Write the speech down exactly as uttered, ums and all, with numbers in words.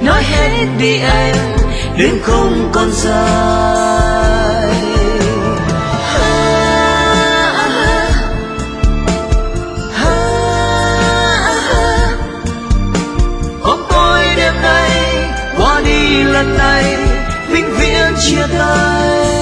nói hết đi em, đêm không còn dài. Hôm tối đêm nay qua đi lần này vĩnh viễn chia tay.